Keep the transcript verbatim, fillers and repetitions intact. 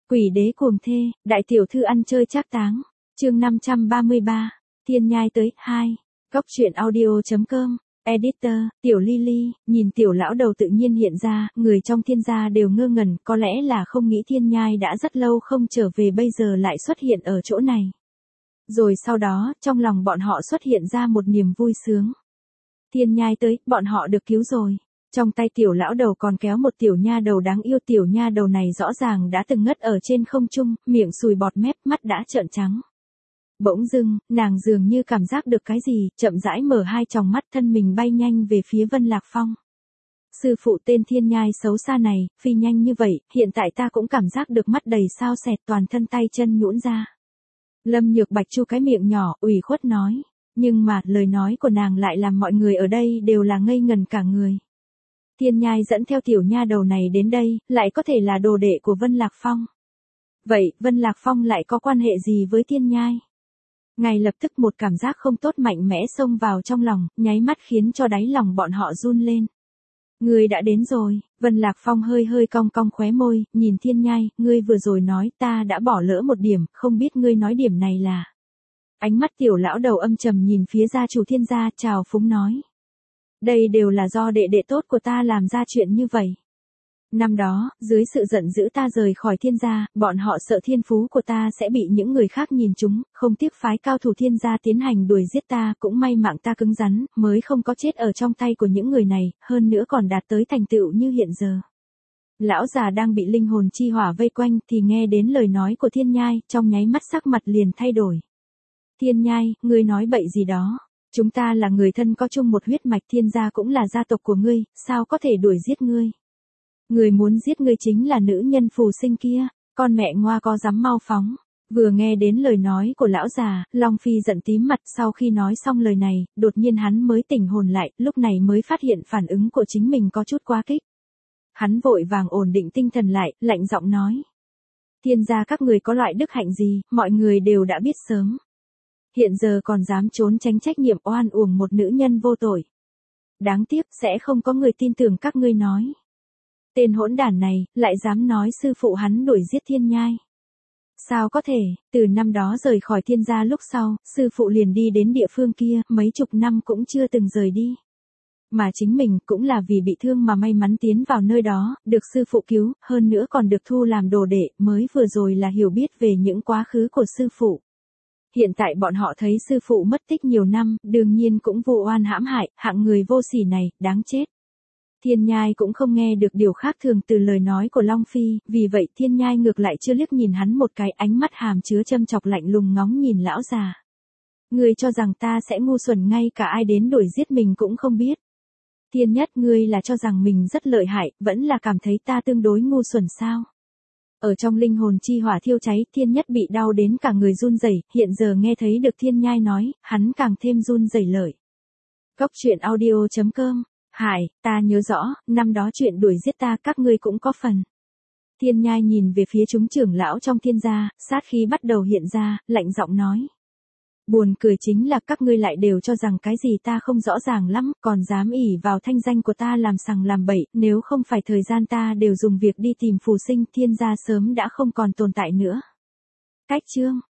Quỷ đế cuồng thê, đại tiểu thư ăn chơi trác táng. Chương năm trăm ba mươi ba. Thiên nhai tới hai. Góc truyện audio.com. Editor, tiểu Lily, nhìn tiểu lão đầu tự nhiên hiện ra, người trong thiên gia đều ngơ ngẩn, có lẽ là không nghĩ thiên nhai đã rất lâu không trở về bây giờ lại xuất hiện ở chỗ này. Rồi sau đó, trong lòng bọn họ xuất hiện ra một niềm vui sướng. Thiên nhai tới, bọn họ được cứu rồi. Trong tay tiểu lão đầu còn kéo một tiểu nha đầu đáng yêu, tiểu nha đầu này rõ ràng đã từng ngất ở trên không trung, miệng sùi bọt mép, mắt đã trợn trắng. Bỗng dưng, nàng dường như cảm giác được cái gì, chậm rãi mở hai tròng mắt, thân mình bay nhanh về phía Vân Lạc Phong. Sư phụ tên thiên nhai xấu xa này, phi nhanh như vậy, hiện tại ta cũng cảm giác được mắt đầy sao sẹt, toàn thân tay chân nhũn ra. Lâm Nhược Bạch chu cái miệng nhỏ, ủy khuất nói. Nhưng mà, lời nói của nàng lại làm mọi người ở đây đều là ngây ngần cả người. Thiên nhai dẫn theo tiểu nha đầu này đến đây, lại có thể là đồ đệ của Vân Lạc Phong. Vậy, Vân Lạc Phong lại có quan hệ gì với thiên nhai? Ngay lập tức một cảm giác không tốt mạnh mẽ xông vào trong lòng, nháy mắt khiến cho đáy lòng bọn họ run lên. Ngươi đã đến rồi. Vân Lạc Phong hơi hơi cong cong khóe môi, nhìn thiên nhai, ngươi vừa rồi nói ta đã bỏ lỡ một điểm, không biết ngươi nói điểm này là. Ánh mắt tiểu lão đầu âm trầm nhìn phía gia chủ thiên gia, chào phúng nói. Đây đều là do đệ đệ tốt của ta làm ra chuyện như vậy. Năm đó, dưới sự giận dữ ta rời khỏi thiên gia, bọn họ sợ thiên phú của ta sẽ bị những người khác nhìn trúng, không tiếc phái cao thủ thiên gia tiến hành đuổi giết ta, cũng may mạng ta cứng rắn, mới không có chết ở trong tay của những người này, hơn nữa còn đạt tới thành tựu như hiện giờ. Lão già đang bị linh hồn chi hỏa vây quanh thì nghe đến lời nói của thiên nhai, trong nháy mắt sắc mặt liền thay đổi. Thiên nhai, ngươi nói bậy gì đó? Chúng ta là người thân có chung một huyết mạch, thiên gia cũng là gia tộc của ngươi, sao có thể đuổi giết ngươi? Người muốn giết ngươi chính là nữ nhân phù sinh kia, con mẹ ngoa có dám mau phóng. Vừa nghe đến lời nói của lão già, Long Phi giận tím mặt, sau khi nói xong lời này, đột nhiên hắn mới tỉnh hồn lại, lúc này mới phát hiện phản ứng của chính mình có chút quá kích. Hắn vội vàng ổn định tinh thần lại, lạnh giọng nói. Thiên gia các người có loại đức hạnh gì, mọi người đều đã biết sớm. Hiện giờ còn dám trốn tránh trách nhiệm oan uổng một nữ nhân vô tội. Đáng tiếc sẽ không có người tin tưởng các ngươi nói. Tên hỗn đản này, lại dám nói sư phụ hắn đuổi giết thiên nhai. Sao có thể, từ năm đó rời khỏi thiên gia lúc sau, sư phụ liền đi đến địa phương kia, mấy chục năm cũng chưa từng rời đi. Mà chính mình cũng là vì bị thương mà may mắn tiến vào nơi đó, được sư phụ cứu, hơn nữa còn được thu làm đồ đệ, mới vừa rồi là hiểu biết về những quá khứ của sư phụ. Hiện tại bọn họ thấy sư phụ mất tích nhiều năm, đương nhiên cũng vụ oan hãm hại, hạng người vô sỉ này, đáng chết. Thiên nhai cũng không nghe được điều khác thường từ lời nói của Long Phi, vì vậy thiên nhai ngược lại chưa liếc nhìn hắn một cái, ánh mắt hàm chứa châm chọc lạnh lùng ngóng nhìn lão già. Ngươi cho rằng ta sẽ ngu xuẩn, ngay cả ai đến đuổi giết mình cũng không biết. Thiên nhất, ngươi là cho rằng mình rất lợi hại, vẫn là cảm thấy ta tương đối ngu xuẩn sao? Ở trong linh hồn chi hỏa thiêu cháy, thiên nhất bị đau đến cả người run rẩy, hiện giờ nghe thấy được thiên nhai nói, hắn càng thêm run rẩy lợi. Góc truyện audio.com. Hải, ta nhớ rõ, năm đó chuyện đuổi giết ta các ngươi cũng có phần. Thiên nhai nhìn về phía chúng trưởng lão trong thiên gia, sát khí bắt đầu hiện ra, lạnh giọng nói. Buồn cười chính là các ngươi lại đều cho rằng cái gì ta không rõ ràng lắm, còn dám ỷ vào thanh danh của ta làm sằng làm bậy, nếu không phải thời gian ta đều dùng việc đi tìm phù sinh, thiên gia sớm đã không còn tồn tại nữa. Cách chương.